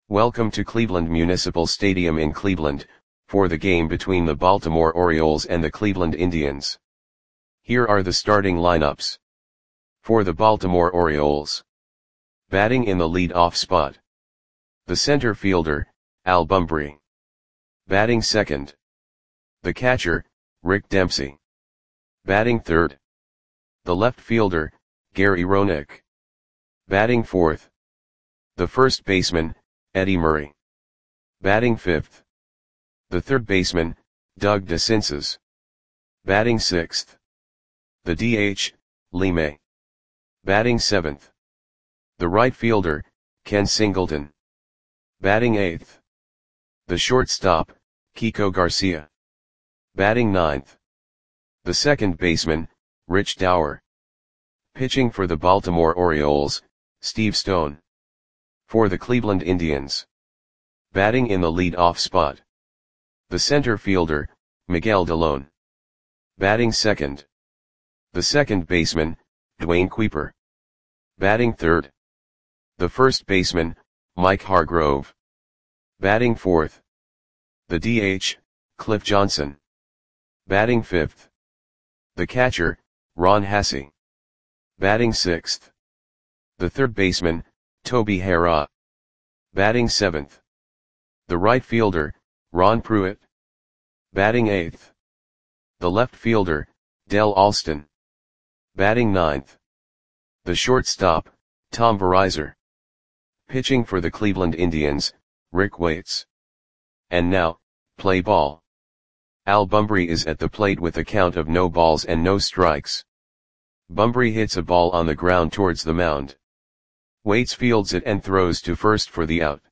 Welcome to Cleveland Municipal Stadium in Cleveland, for the game between the Baltimore Orioles and the Cleveland Indians. Here are the starting lineups. For the Baltimore Orioles. Batting in the lead-off spot. The center fielder, Al Bumbry. Batting second. The catcher, Rick Dempsey. Batting third. The left fielder, Gary Roenick. Batting fourth. The first baseman, Eddie Murray. Batting fifth. The third baseman, Doug DeCinces. Batting sixth. The DH, Lee May. Batting seventh. The right fielder, Ken Singleton. Batting eighth. The shortstop, Kiko Garcia. Batting ninth. The second baseman, Rich Dauer. Pitching for the Baltimore Orioles, Steve Stone. For the Cleveland Indians. Batting in the lead-off spot. The center fielder, Miguel Dalone. Batting second. The second baseman, Dwayne Kuiper. Batting third. The first baseman, Mike Hargrove. Batting fourth. The DH, Cliff Johnson. Batting fifth. The catcher, Ron Hassey. Batting sixth. The third baseman, Toby Harrah. Batting seventh. The right fielder, Ron Pruitt. Batting eighth. The left fielder, Del Alston. Batting ninth. The shortstop, Tom Verizar. Pitching for the Cleveland Indians, Rick Waits. And now, play ball. Al Bumbry is at the plate with a count of no balls and no strikes. Bumbry hits a ball on the ground towards the mound. Waits fields it and throws to first for the out.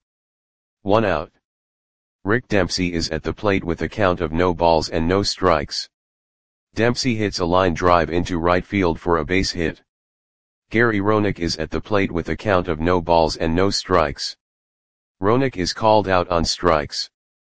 1 out. Rick Dempsey is at the plate with a count of no balls and no strikes. Dempsey hits a line drive into right field for a base hit. Gary Roenick is at the plate with a count of no balls and no strikes. Roenick is called out on strikes.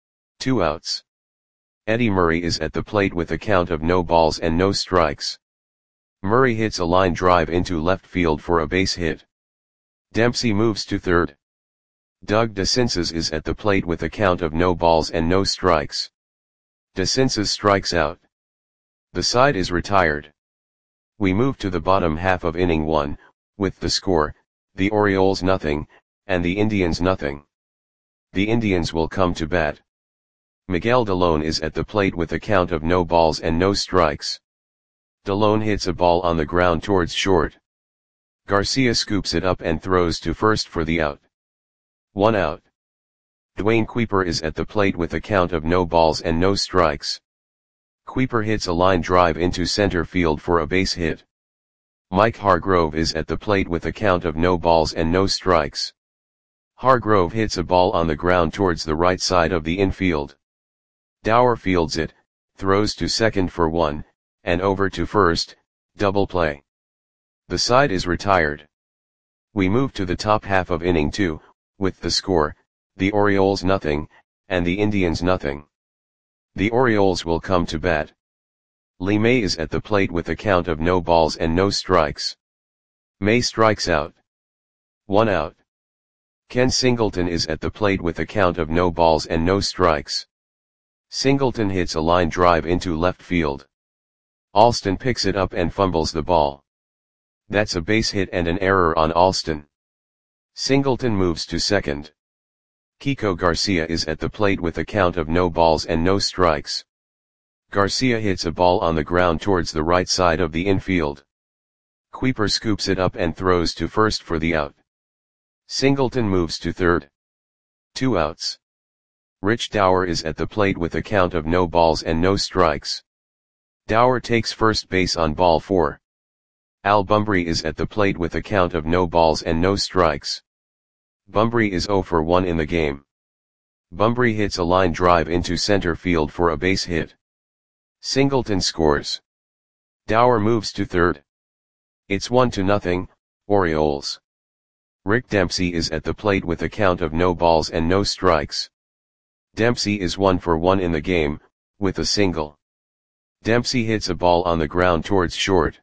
2 outs. Eddie Murray is at the plate with a count of no balls and no strikes. Murray hits a line drive into left field for a base hit. Dempsey moves to third. Doug DeCinces is at the plate with a count of no balls and no strikes. DeCinces strikes out. The side is retired. We move to the bottom half of inning 1, with the score, the Orioles nothing, and the Indians nothing. The Indians will come to bat. Miguel Dalone is at the plate with a count of no balls and no strikes. Dalone hits a ball on the ground towards short. Garcia scoops it up and throws to first for the out. 1 out. Dwayne Kuiper is at the plate with a count of no balls and no strikes. Kuiper hits a line drive into center field for a base hit. Mike Hargrove is at the plate with a count of no balls and no strikes. Hargrove hits a ball on the ground towards the right side of the infield. Dauer fields it, throws to second for 1, and over to first, double play. The side is retired. We move to the top half of inning 2, with the score, the Orioles nothing, and the Indians nothing. The Orioles will come to bat. Lee May is at the plate with a count of no balls and no strikes. May strikes out. 1 out. Ken Singleton is at the plate with a count of no balls and no strikes. Singleton hits a line drive into left field. Alston picks it up and fumbles the ball. That's a base hit and an error on Alston. Singleton moves to second. Kiko Garcia is at the plate with a count of no balls and no strikes. Garcia hits a ball on the ground towards the right side of the infield. Kuiper scoops it up and throws to first for the out. Singleton moves to third. 2 outs. Rich Dauer is at the plate with a count of no balls and no strikes. Dauer takes first base on ball 4. Al Bumbry is at the plate with a count of no balls and no strikes. Bumbry is 0 for 1 in the game. Bumbry hits a line drive into center field for a base hit. Singleton scores. Dauer moves to third. It's 1-0, Orioles. Rick Dempsey is at the plate with a count of no balls and no strikes. Dempsey is 1 for 1 in the game, with a single. Dempsey hits a ball on the ground towards short.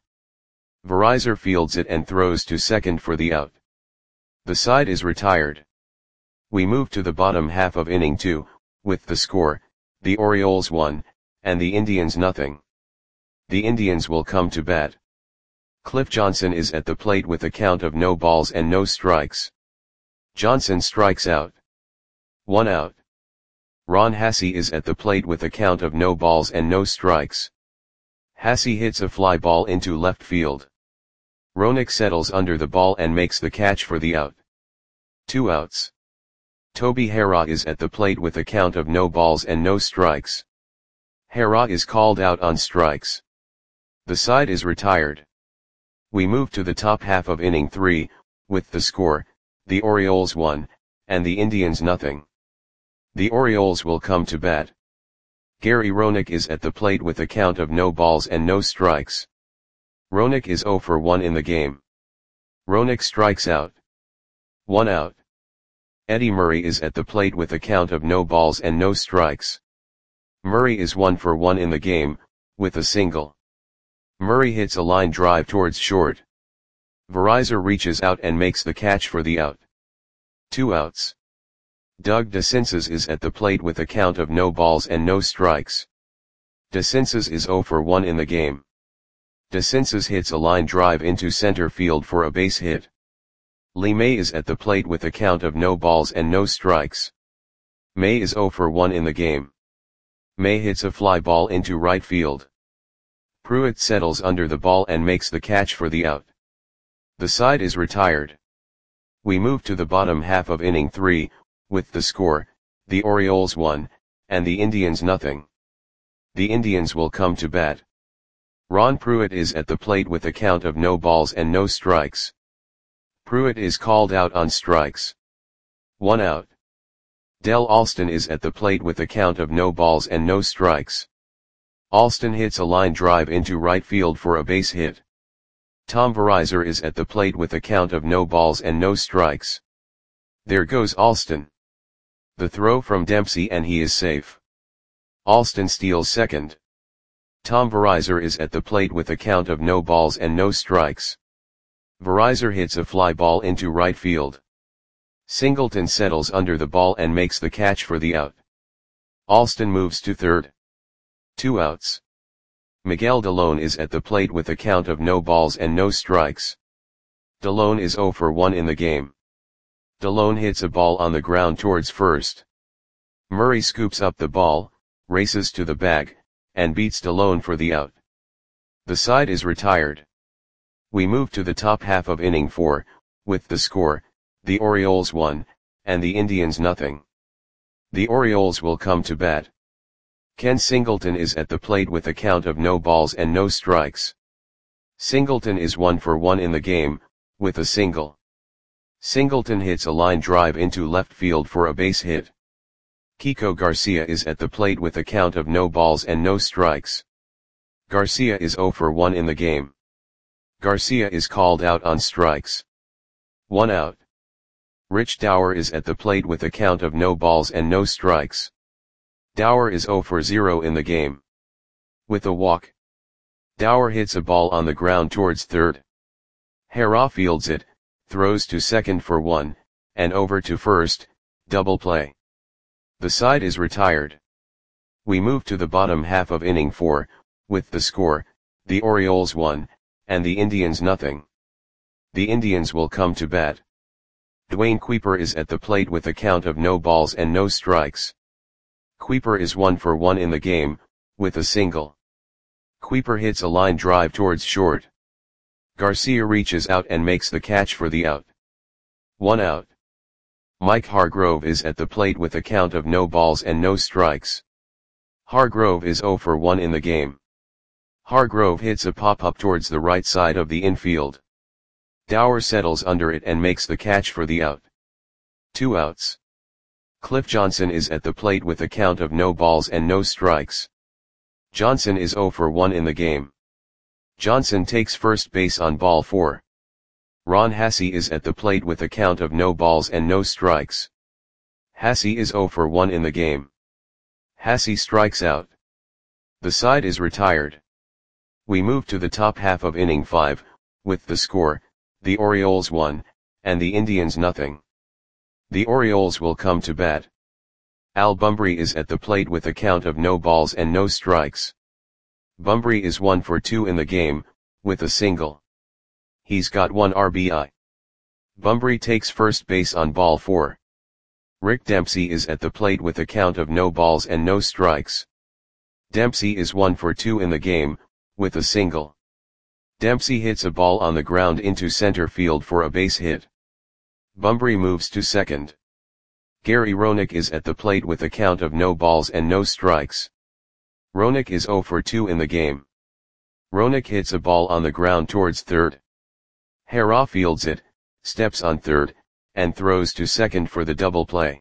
Verizar fields it and throws to second for the out. The side is retired. We move to the bottom half of inning 2, with the score, the Orioles 1, and the Indians nothing. The Indians will come to bat. Cliff Johnson is at the plate with a count of no balls and no strikes. Johnson strikes out. 1 out. Ron Hassey is at the plate with a count of no balls and no strikes. Hassey hits a fly ball into left field. Roenick settles under the ball and makes the catch for the out. 2 outs. Toby Harrah is at the plate with a count of no balls and no strikes. Harrah is called out on strikes. The side is retired. We move to the top half of inning 3, with the score, the Orioles 1, and the Indians nothing. The Orioles will come to bat. Gary Roenick is at the plate with a count of no balls and no strikes. Roenick is 0 for 1 in the game. Roenick strikes out. 1 out. Eddie Murray is at the plate with a count of no balls and no strikes. Murray is 1 for 1 in the game, with a single. Murray hits a line drive towards short. Verizar reaches out and makes the catch for the out. 2 outs. Doug DeCinces is at the plate with a count of no balls and no strikes. DeCinces is 0 for 1 in the game. DeCinces hits a line drive into center field for a base hit. Lee May is at the plate with a count of no balls and no strikes. May is 0 for 1 in the game. May hits a fly ball into right field. Pruitt settles under the ball and makes the catch for the out. The side is retired. We move to the bottom half of inning 3, with the score, the Orioles 1, and the Indians nothing. The Indians will come to bat. Ron Pruitt is at the plate with a count of no balls and no strikes. Pruitt is called out on strikes. 1 out. Del Alston is at the plate with a count of no balls and no strikes. Alston hits a line drive into right field for a base hit. Tom Verizar is at the plate with a count of no balls and no strikes. There goes Alston. The throw from Dempsey and he is safe. Alston steals second. Tom Verizar is at the plate with a count of no balls and no strikes. Verizar hits a fly ball into right field. Singleton settles under the ball and makes the catch for the out. Alston moves to third. 2 outs. Miguel Delone is at the plate with a count of no balls and no strikes. Delone is 0 for 1 in the game. Delone hits a ball on the ground towards first. Murray scoops up the ball, races to the bag, and beats Delone for the out. The side is retired. We move to the top half of inning 4, with the score, the Orioles 1, and the Indians nothing. The Orioles will come to bat. Ken Singleton is at the plate with a count of no balls and no strikes. Singleton is 1 for 1 in the game, with a single. Singleton hits a line drive into left field for a base hit. Kiko Garcia is at the plate with a count of no balls and no strikes. Garcia is 0 for 1 in the game. Garcia is called out on strikes. 1 out. Rich Dower is at the plate with a count of no balls and no strikes. Dower is 0 for 0 in the game. With a walk. Dower hits a ball on the ground towards third. Harrah fields it, throws to second for 1, and over to first, double play. The side is retired. We move to the bottom half of inning 4, with the score, the Orioles 1, and the Indians nothing. The Indians will come to bat. Dwayne Kuiper is at the plate with a count of no balls and no strikes. Kuiper is 1 for 1 in the game, with a single. Kuiper hits a line drive towards short. Garcia reaches out and makes the catch for the out. 1 out. Mike Hargrove is at the plate with a count of no balls and no strikes. Hargrove is 0 for 1 in the game. Hargrove hits a pop-up towards the right side of the infield. Dower settles under it and makes the catch for the out. 2 outs. Cliff Johnson is at the plate with a count of no balls and no strikes. Johnson is 0 for 1 in the game. Johnson takes first base on ball 4. Ron Hassey is at the plate with a count of no balls and no strikes. Hassey is 0 for 1 in the game. Hassey strikes out. The side is retired. We move to the top half of inning 5, with the score, the Orioles 1, and the Indians nothing. The Orioles will come to bat. Al Bumbry is at the plate with a count of no balls and no strikes. Bumbry is 1 for 2 in the game, with a single. He's got 1 RBI. Bumbry takes first base on ball 4. Rick Dempsey is at the plate with a count of no balls and no strikes. Dempsey is 1 for 2 in the game, with a single. Dempsey hits a ball on the ground into center field for a base hit. Bumbry moves to second. Gary Roenick is at the plate with a count of no balls and no strikes. Roenick is 0 for 2 in the game. Roenick hits a ball on the ground towards third. Harrah fields it, steps on third, and throws to second for the double play.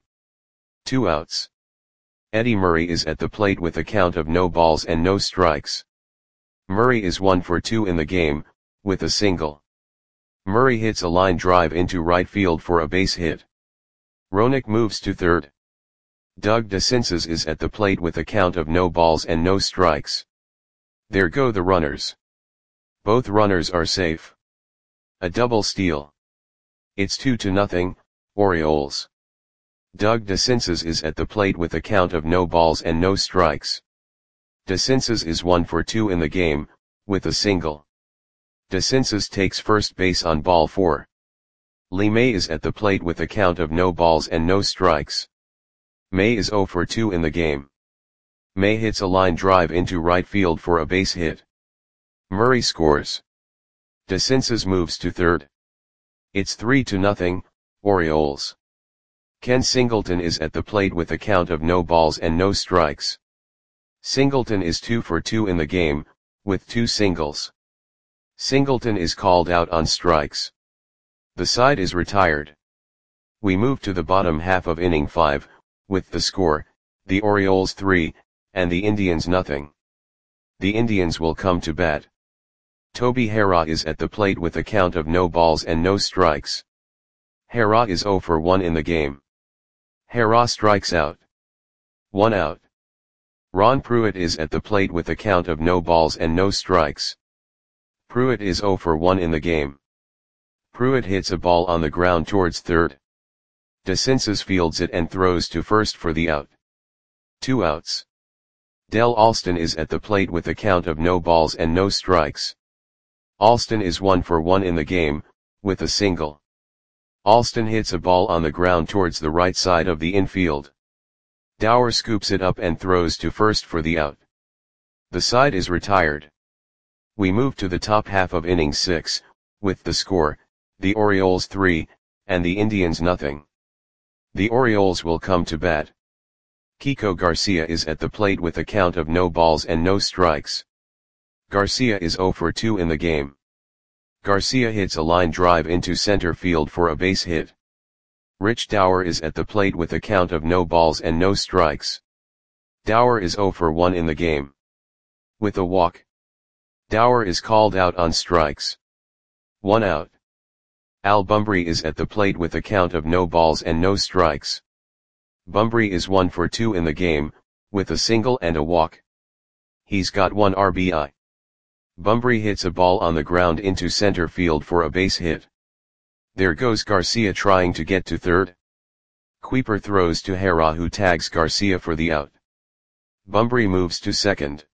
2 outs. Eddie Murray is at the plate with a count of no balls and no strikes. Murray is 1 for 2 in the game, with a single. Murray hits a line drive into right field for a base hit. Roenick moves to third. Doug DeCinces is at the plate with a count of no balls and no strikes. There go the runners. Both runners are safe. A double steal. It's 2-0, Orioles. Doug DeCinces is at the plate with a count of no balls and no strikes. DeCinces is 1 for 2 in the game, with a single. DeCinces takes first base on ball 4. Lee May is at the plate with a count of no balls and no strikes. May is 0 for 2 in the game. May hits a line drive into right field for a base hit. Murray scores. DeCinces moves to third. It's 3-0, Orioles. Ken Singleton is at the plate with a count of no balls and no strikes. Singleton is 2 for 2 in the game, with 2 singles. Singleton is called out on strikes. The side is retired. We move to the bottom half of inning 5, with the score, the Orioles 3, and the Indians nothing. The Indians will come to bat. Toby Harrah is at the plate with a count of no balls and no strikes. Harrah is 0 for 1 in the game. Harrah strikes out. 1 out. Ron Pruitt is at the plate with a count of no balls and no strikes. Pruitt is 0 for 1 in the game. Pruitt hits a ball on the ground towards third. DeCinces fields it and throws to first for the out. 2 outs. Del Alston is at the plate with a count of no balls and no strikes. Alston is 1 for 1 in the game, with a single. Alston hits a ball on the ground towards the right side of the infield. Dower scoops it up and throws to first for the out. The side is retired. We move to the top half of inning 6, with the score, the Orioles 3, and the Indians nothing. The Orioles will come to bat. Kiko Garcia is at the plate with a count of no balls and no strikes. Garcia is 0 for 2 in the game. Garcia hits a line drive into center field for a base hit. Rich Dower is at the plate with a count of no balls and no strikes. Dower is 0 for 1 in the game. With a walk. Dower is called out on strikes. 1 out. Al Bumbry is at the plate with a count of no balls and no strikes. Bumbry is 1 for 2 in the game, with a single and a walk. He's got 1 RBI. Bumbry hits a ball on the ground into center field for a base hit. There goes Garcia trying to get to third. Kuiper throws to Harrah, who tags Garcia for the out. Bumbry moves to second.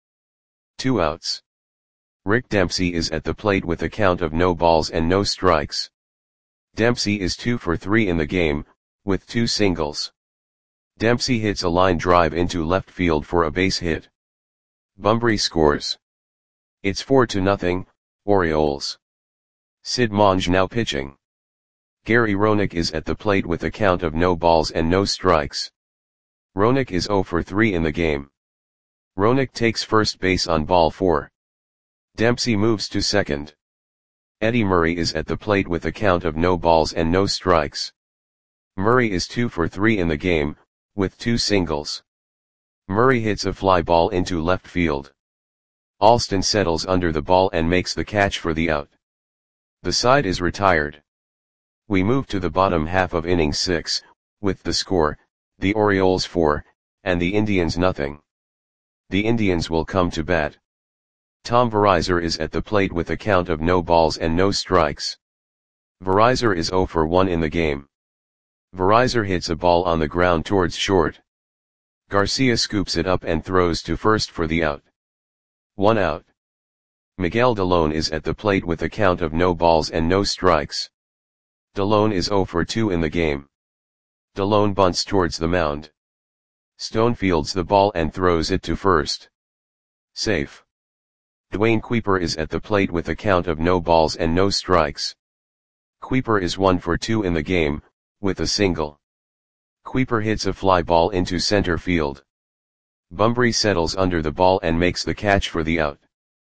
2 outs. Rick Dempsey is at the plate with a count of no balls and no strikes. Dempsey is 2 for 3 in the game, with 2 singles. Dempsey hits a line drive into left field for a base hit. Bumbry scores. It's 4-0, Orioles. Sid Monge now pitching. Gary Roenick is at the plate with a count of no balls and no strikes. Roenick is 0 for 3 in the game. Roenick takes first base on ball 4. Dempsey moves to second. Eddie Murray is at the plate with a count of no balls and no strikes. Murray is 2 for 3 in the game, with 2 singles. Murray hits a fly ball into left field. Alston settles under the ball and makes the catch for the out. The side is retired. We move to the bottom half of inning 6, with the score, the Orioles 4, and the Indians nothing. The Indians will come to bat. Tom Verizar is at the plate with a count of no balls and no strikes. Verizar is 0 for 1 in the game. Verizor hits a ball on the ground towards short. Garcia scoops it up and throws to first for the out. 1 out. Miguel Delone is at the plate with a count of no balls and no strikes. Delone is 0 for 2 in the game. Delone bunts towards the mound. Stone fields the ball and throws it to first. Safe. Dwayne Kuiper is at the plate with a count of no balls and no strikes. Kuiper is 1 for 2 in the game, with a single. Kuiper hits a fly ball into center field. Bunbury settles under the ball and makes the catch for the out.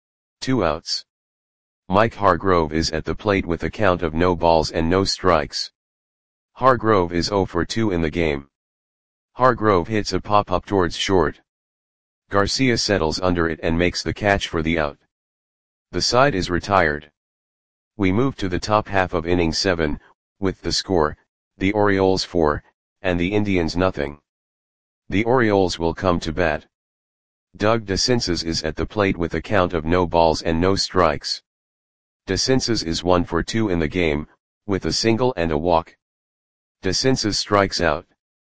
2 outs. Mike Hargrove is at the plate with a count of no balls and no strikes. Hargrove is 0 for 2 in the game. Hargrove hits a pop-up towards short. Garcia settles under it and makes the catch for the out. The side is retired. We move to the top half of inning 7, with the score, the Orioles 4, and the Indians nothing. The Orioles will come to bat. Doug DeCinces is at the plate with a count of no balls and no strikes. DeCinces is 1 for 2 in the game, with a single and a walk. DeCinces strikes out.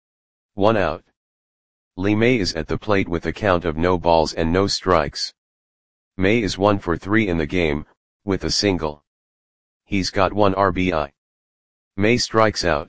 1 out. Lee May is at the plate with a count of no balls and no strikes. May is 1 for 3 in the game, with a single. He's got 1 RBI. May strikes out.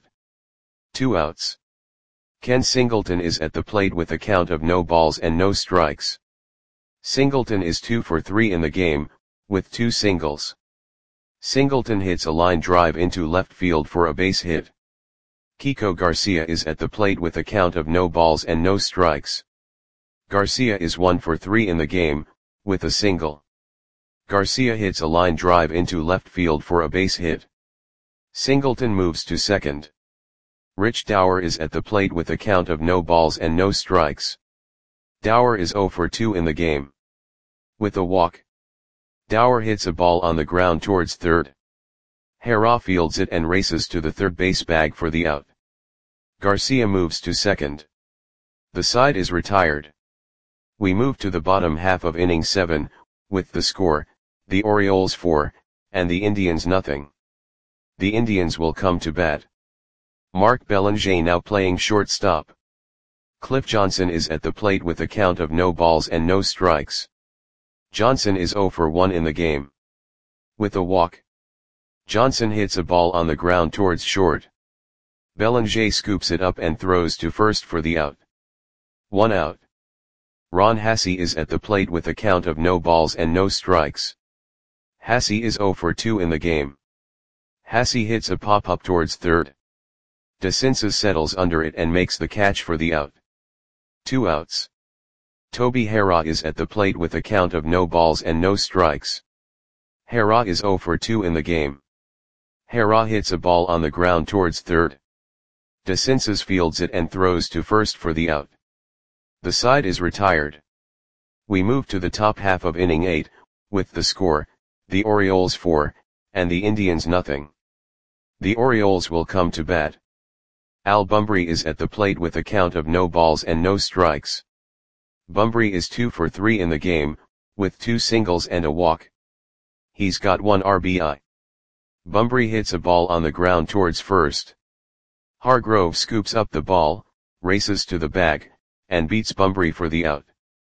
2 outs. Ken Singleton is at the plate with a count of no balls and no strikes. Singleton is 2 for 3 in the game, with 2 singles. Singleton hits a line drive into left field for a base hit. Kiko Garcia is at the plate with a count of no balls and no strikes. Garcia is 1 for 3 in the game, with a single. Garcia hits a line drive into left field for a base hit. Singleton moves to second. Rich Dower is at the plate with a count of no balls and no strikes. Dower is 0 for 2 in the game. With a walk. Dower hits a ball on the ground towards third. Hera fields it and races to the third base bag for the out. Garcia moves to second. The side is retired. We move to the bottom half of inning 7, with the score, the Orioles 4, and the Indians nothing. The Indians will come to bat. Mark Belanger now playing shortstop. Cliff Johnson is at the plate with a count of no balls and no strikes. Johnson is 0 for 1 in the game. With a walk. Johnson hits a ball on the ground towards short. Belanger scoops it up and throws to first for the out. 1 out. Ron Hassey is at the plate with a count of no balls and no strikes. Hassey is 0 for 2 in the game. Hassey hits a pop-up towards third. DeCinces settles under it and makes the catch for the out. 2 outs. Toby Hera is at the plate with a count of no balls and no strikes. Hera is 0 for 2 in the game. Hera hits a ball on the ground towards third. DeCinces fields it and throws to first for the out. The side is retired. We move to the top half of inning 8, with the score, the Orioles 4, and the Indians nothing. The Orioles will come to bat. Al Bunbury is at the plate with a count of no balls and no strikes. Bunbury is 2 for 3 in the game, with 2 singles and a walk. He's got 1 RBI. Bunbury hits a ball on the ground towards first. Hargrove scoops up the ball, races to the bag, and beats Bunbury for the out.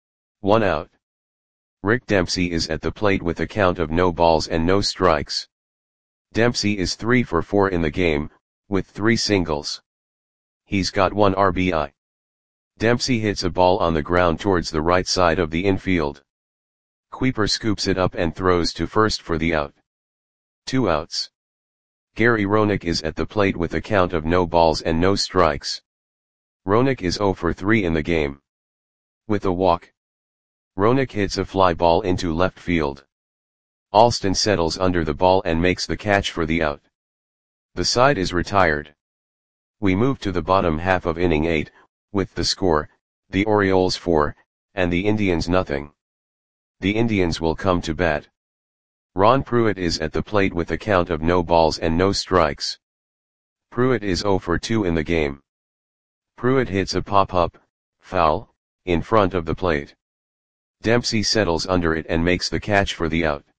1 out. Rick Dempsey is at the plate with a count of no balls and no strikes. Dempsey is 3 for 4 in the game, with 3 singles. He's got 1 RBI. Dempsey hits a ball on the ground towards the right side of the infield. Kuiper scoops it up and throws to first for the out. 2 outs. Gary Roenick is at the plate with a count of no balls and no strikes. Roenick is 0 for 3 in the game. With a walk. Roenick hits a fly ball into left field. Alston settles under the ball and makes the catch for the out. The side is retired. We move to the bottom half of inning 8, with the score, the Orioles 4, and the Indians nothing. The Indians will come to bat. Ron Pruitt is at the plate with a count of no balls and no strikes. Pruitt is 0 for 2 in the game. Pruitt hits a pop-up, foul, in front of the plate. Dempsey settles under it and makes the catch for the out.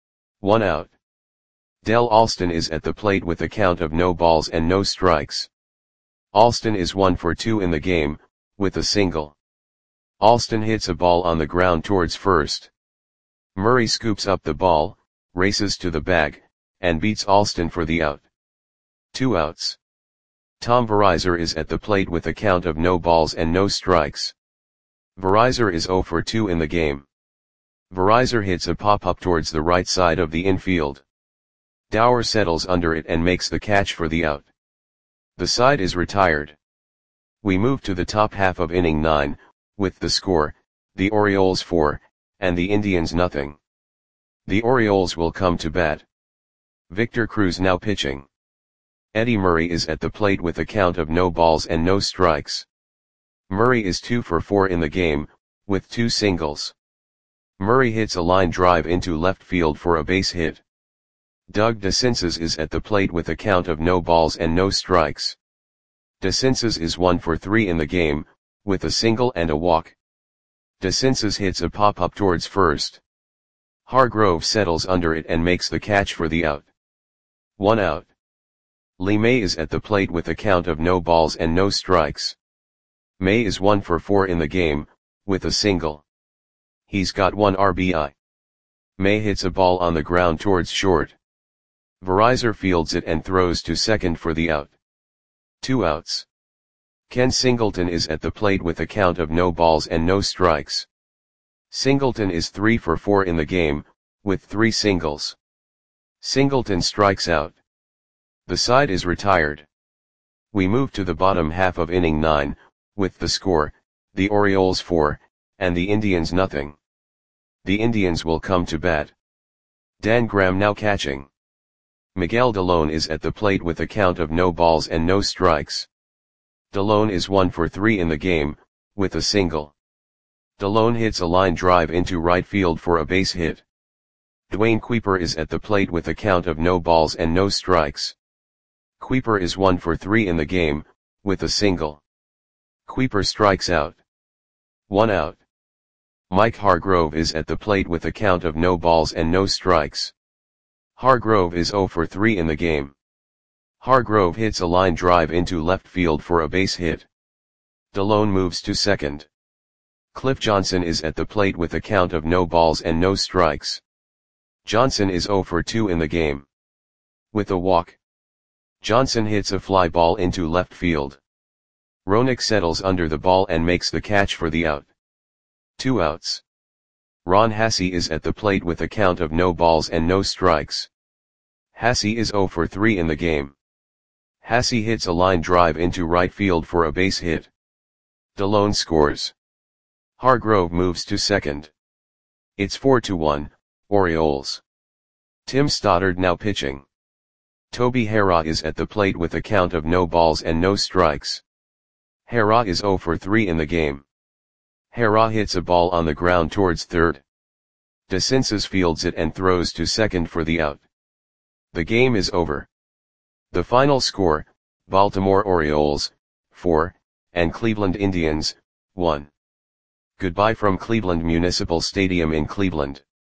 1 out. Del Alston is at the plate with a count of no balls and no strikes. Alston is 1 for 2 in the game, with a single. Alston hits a ball on the ground towards first. Murray scoops up the ball, races to the bag, and beats Alston for the out. 2 outs. Tom Verizor is at the plate with a count of no balls and no strikes. Verizor is 0 for 2 in the game. Verizor hits a pop-up towards the right side of the infield. Dower settles under it and makes the catch for the out. The side is retired. We move to the top half of inning 9, with the score, the Orioles 4, and the Indians nothing. The Orioles will come to bat. Victor Cruz now pitching. Eddie Murray is at the plate with a count of no balls and no strikes. Murray is 2 for 4 in the game, with 2 singles. Murray hits a line drive into left field for a base hit. Doug DeCinces is at the plate with a count of no balls and no strikes. DeCinces is 1 for 3 in the game, with a single and a walk. DeCinces hits a pop-up towards first. Hargrove settles under it and makes the catch for the out. 1 out. Lee May is at the plate with a count of no balls and no strikes. May is 1 for 4 in the game, with a single. He's got 1 RBI. May hits a ball on the ground towards short. Verizor fields it and throws to second for the out. 2 outs. Ken Singleton is at the plate with a count of no balls and no strikes. Singleton is 3 for 4 in the game, with 3 singles. Singleton strikes out. The side is retired. We move to the bottom half of inning 9, with the score, the Orioles 4, and the Indians nothing. The Indians will come to bat. Dan Graham now catching. Miguel Delone is at the plate with a count of no balls and no strikes. Delone is 1 for 3 in the game, with a single. Delone hits a line drive into right field for a base hit. Dwayne Kuiper is at the plate with a count of no balls and no strikes. Kuiper is 1 for 3 in the game, with a single. Kuiper strikes out. 1 out. Mike Hargrove is at the plate with a count of no balls and no strikes. Hargrove is 0 for 3 in the game. Hargrove hits a line drive into left field for a base hit. Delone moves to second. Cliff Johnson is at the plate with a count of no balls and no strikes. Johnson is 0 for 2 in the game. With a walk. Johnson hits a fly ball into left field. Roenick settles under the ball and makes the catch for the out. 2 outs. Ron Hassey is at the plate with a count of no balls and no strikes. Hassey is 0 for 3 in the game. Hassey hits a line drive into right field for a base hit. Delone scores. Hargrove moves to second. It's 4-1, Orioles. Tim Stoddard now pitching. Toby Harrah is at the plate with a count of no balls and no strikes. Harrah is 0 for 3 in the game. Harrah hits a ball on the ground towards third. DeCinces fields it and throws to second for the out. The game is over. The final score, Baltimore Orioles, 4, and Cleveland Indians, 1. Goodbye from Cleveland Municipal Stadium in Cleveland.